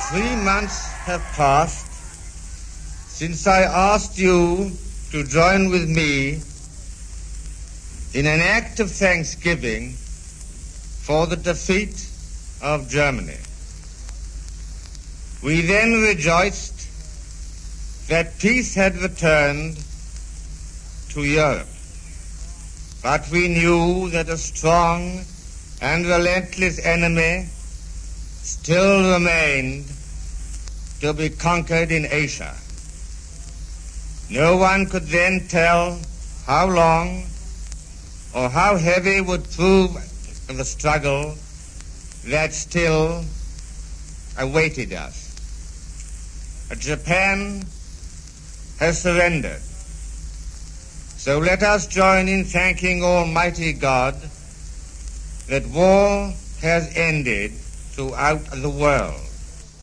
3 months have passed since I asked you to join with me in an act of thanksgiving for the defeat of Germany. We then rejoiced that peace had returned to Europe, but we knew that a strong and relentless enemy still remained to be conquered in Asia. No one could then tell how long or how heavy would prove the struggle that still awaited us. Japan has surrendered. So let us join in thanking Almighty God that war has ended throughout the world.